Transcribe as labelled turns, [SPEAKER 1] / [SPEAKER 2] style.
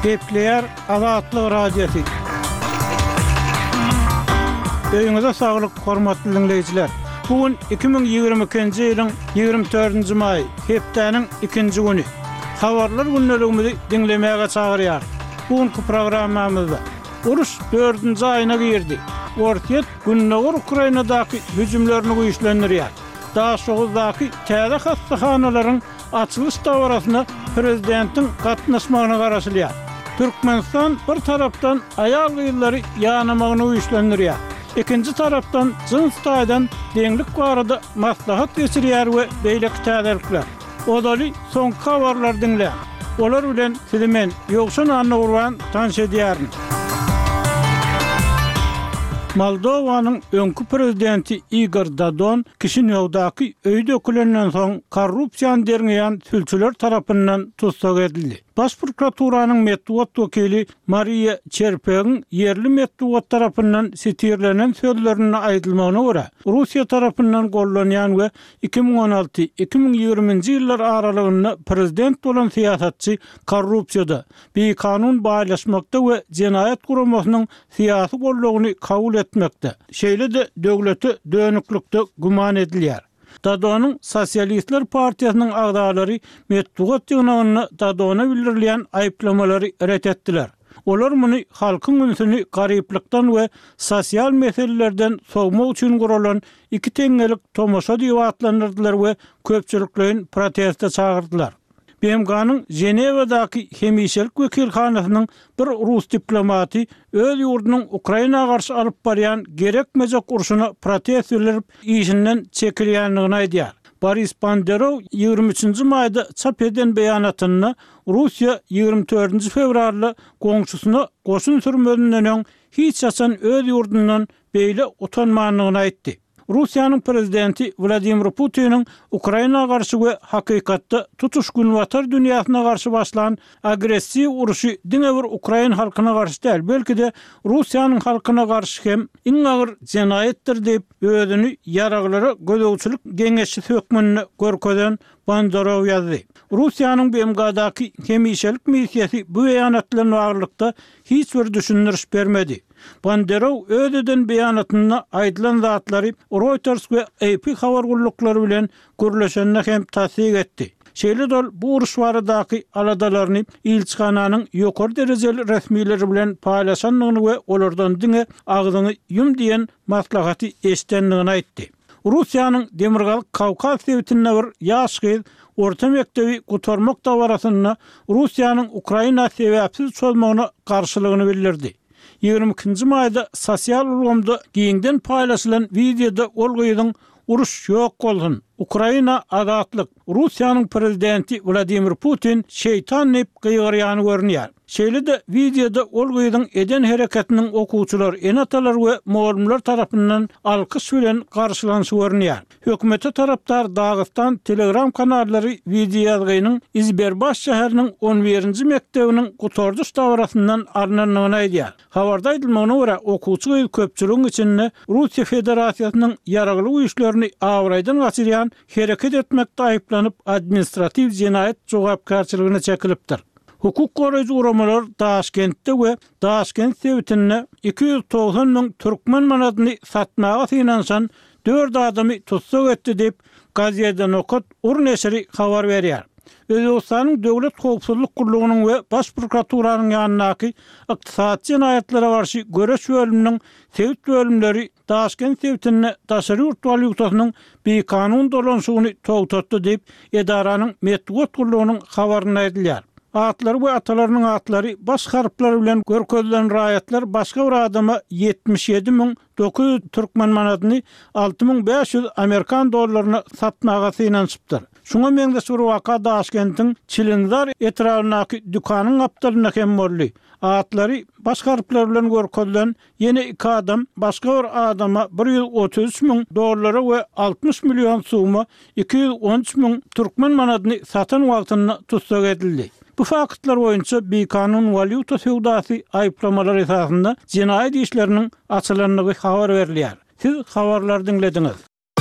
[SPEAKER 1] Gepleyer Azatlyk Radiosu. Öýüňize saglyk, hormatly dinleýijiler. Bugün 2022-nji ýylyň 24-nji maý, hepdeniň 2-nji güni. Habarlar günneligimizi dinlemäge çagyrýar. Bugünkü programmamyzda uruş 4-nji aýyna girdi. Ortiýet günneger Ukrainadaky hüjümlerini güýçlendirýär. Daha şoğuzdaky täze hastahanalaryň açylış dawrasyna prezidentiň gatnaşmagyna garaşylýar. Türkmenistan bir tarapdan aýal gyýlary ýanamagyny güýçlendirýär. İkinci tarapdan Jynstaýdan deňlik barada maslahat geçirýär we beýleki täzelikler. Odaly soňky habarlar dinleýär. Olar bilen sizi men Ýogşan Anna tanış edýärin. Moldowanyň öňkü prezidenti Igor Dodon Kišiňowdaky öýde ökülenden soň korrupsiýany derňeýän tülçüler tarapyndan tutsak edildi. Baş prokuraturynyň medeniýet wekili Maria Çerpegiň yerli medeniýet tarapyndan sitirlenen sözlerine aýdylmagyna görä, Russiýa tarapyndan gollanýan we 2016-2020-nji ýyllar aralygynda prezident bolan siýasatçy korrupsiýada, beýkanun baýlaşmakda we jenaýat guramasynyň syýasy gollugyny kabul etmekde. Şeýle de döwleti dönüklikde guman edilýär. Dodonyň Sosialistler Partiýasynyň agdalary medeniýet ýygynyny Dodona bildirilýän aýplamалary ret etdiler. Olar muny halkyň ünsüni garyplykdan we sosial meselelerden sowmak üçin guralan iki teňgelik tomoşa diýip atlandyrdylar we köpçüliklerin protestde çagyrdylar. BMG-nyň Jenewadaky hemişelik wekilhanasynyň bir Rus diplomaty öz ýurdunyň Ukraina garşy alyp barýan gerekmejek urşuna protest bildirip işinden çekilýänligini aýdýar. Boris Banderov 23-nji maýda çap eden beýanatyny Russiýa 24-nji fevralda goňşusyna goşun sürmedinden öň hiç açan öz ýurdundan beýle utanmanlygyny aýtdy. Russiýanyň prezidenti Vladimir Putiniň Ukraina garşy we hakykatda tutuşgun watar dünýäsine garşy başlanan agressiw uruşy diňe bir Ukrain halkyna garşy däl, belki de Russiýanyň halkyna garşy hem iň agyr jenaýetdir diýip özüni ýaraglara gödöwçilik geňeşi sökmenine görkezden Banderov ýazdy. Russiýanyň BMG-daky hemişelik missiýasy bu beýanatlaryň aglykda hiç bir düşündiriş bermedi. Banderov ödeden beýanatyna aýdylan zatlary Reuters we AP habar gullukları bilen görleşenine hem tasdik etdi. Şeýle dol bu uruş baradaky aladalaryny ilçixananyň ýokary derejeli resmiýetleri bilen paýlaşanlygyny we olardan diňe agzyny ýum diýen maslahaty eşdenligini aýtdy. Russiýanyň Demirgalyk Kawkaz dewletine bir ýaş gyz orta mektebi gutarmak dawrasyna Russiýanyň Ukraina sebäpsiz çözmegine garşylygyny bildirdi. 22-nji maýda sosial ulgamda giňden paýlaşylan videoda ol gyzyň uruş ýok bolsun. Ukraina azatlyk. Russiýanyň prezidenti Vladimir Putin şeytan diýip gygyrýany görünýär. Şeýle de videoda ol gyzyň eden hereketiniň okuwçylar, enatalar we mugallimler tarapyndan alkyş bilen garşylanşy görünýär. Hökümete tarapdar Dagestan Telegram kanallary video ýazgynyň İzberbaş şäheriniň 11-nji mektebiniň gutardyş dawrasyndan arnanlygyny aýdýar. Habarda aýdylmagyna görä, okuwçy we köpçüligiň içinde Russiýa Federasiýasynyň ýaragly güýçlerini awraýdan gaçyrýan hereket etmekde aýyplanyp administrativ jenaýet jogapkarçylygyna çekilipdir. Hukuk goraýjy uramalar Daşkentde we Daşkent dewletine 290 000 türkmen manatyny satmaga synanşan 4 adamy tutsak etdi diýip Gaziýede Nokat urneşeri habar berýär. Özbekistanyň Döwlet Howpsuzlyk Gurulugynyň we Baş prokuraturynyň ýanynaky ykdysady jenaýatlere garşy göreş bölüminiň sewit bölümleri Daşkent dewletine daşary ýurt valyutasynyň beýkanun dolanşygyny togtatdy diýip edaranyň medeniýet gurulugynyň habaryna aýdylýar. Atlar we atalarynyň atlary baş harplar bilen görkezlen raýatlar başga bir adama 77 900 türkmen manatyny 6500 Amerikan dollaryna satmaga synanşypdyr. Şuňa meňdeşik bir waka Daşkentiň Çilindar etrawynaky dükanyň aptalyna hem boldy. Atlary baş harplar bilen görkezlen ýene 2 adam başga bir adama 133 000 dollara we 60 milyon summa 213 000 türkmen manatyny satan wagtyna tutsak edildi. Bu faktlar boýunça beýkanun valyuta sewdasy aýplamalary esasında jenaýat işleriniň açylanlygy habar berilýär. Siz habarlar dinlediňiz.